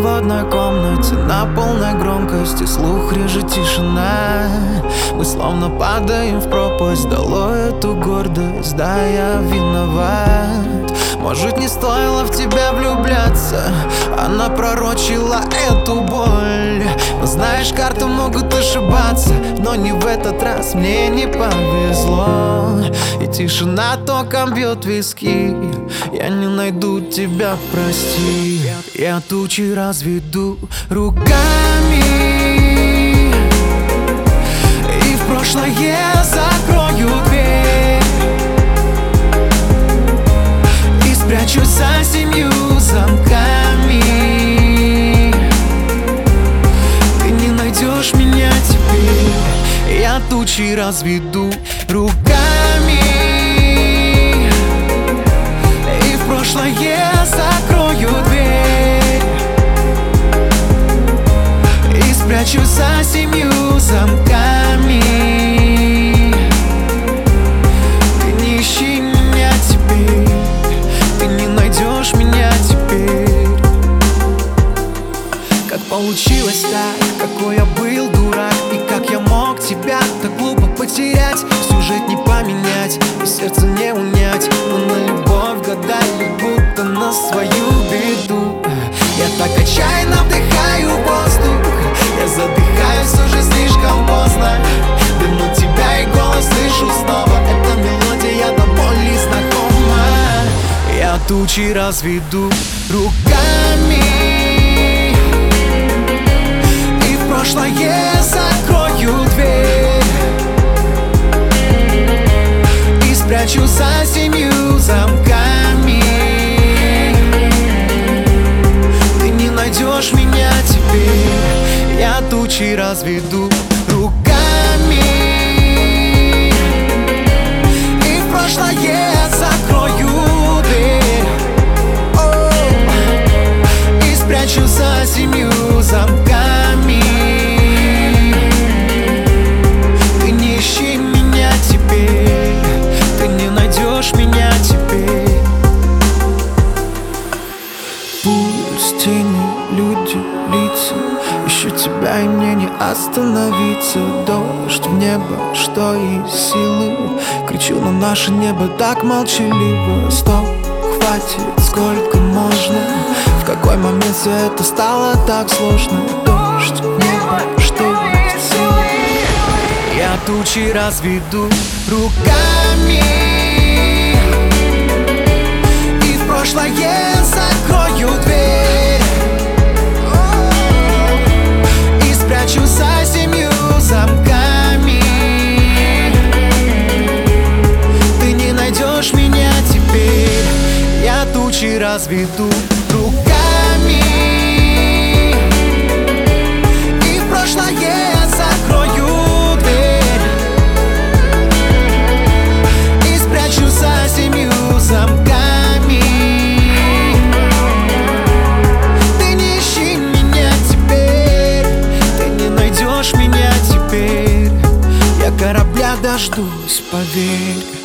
в одной комнате на полной громкости, слух режет тишина. Мы словно падаем в пропасть, долой эту гордость, да, я виноват. Может, не стоило в тебя влюбляться, она пророчила эту боль. Но знаешь, карты могут ошибаться, но не в этот раз, мне не повезло. И тишина током бьет виски, я не найду тебя, прости. Я тучи разведу руками, и в прошлое закрою дверь, и спрячусь за 7 замками. Ты не найдешь меня теперь. Я тучи разведу руками, и в прошлое закрою дверь, и спрячусь за 7 замками. Ты не ищи меня теперь, ты не найдешь меня теперь. Как получилось так, какой я был дурак, и как я мог тебя так глупо потерять. Сюжет не поменять, и сердце не унять, но на любовь гадали, будто на свою беду. Я так отчаянно вдыхаю воздух, я задыхаюсь уже слишком поздно. Верну тебя и голос слышу снова, эта мелодия до боли знакома. Я тучи разведу руками, и в прошлое закрою дверь, и спрячусь за 7 замками. Ты не найдешь меня теперь. Я тучи разведу руками, и в прошлое закрою дверь, и спрячусь за 7 замками. Ты не ищи меня теперь, ты не найдешь меня теперь. Пульс, тени, люди, лица, ищу тебя, и мне не остановиться. Дождь в небо, что из силы, кричу на наше небо так молчаливо. Стоп, хватит, сколько можно? В какой момент все это стало так сложно? Дождь, небо, что из силы. Я тучи разведу руками, и в прошлое закрою дверь, и спрячусь за 7 замками. Ты не найдешь меня теперь. Я тучи разведу руками, и в прошлое закрою дверь, и спрячусь за 7 замками. Ты не ищи меня теперь, ты не найдешь меня теперь. Я корабля дождусь, поверь.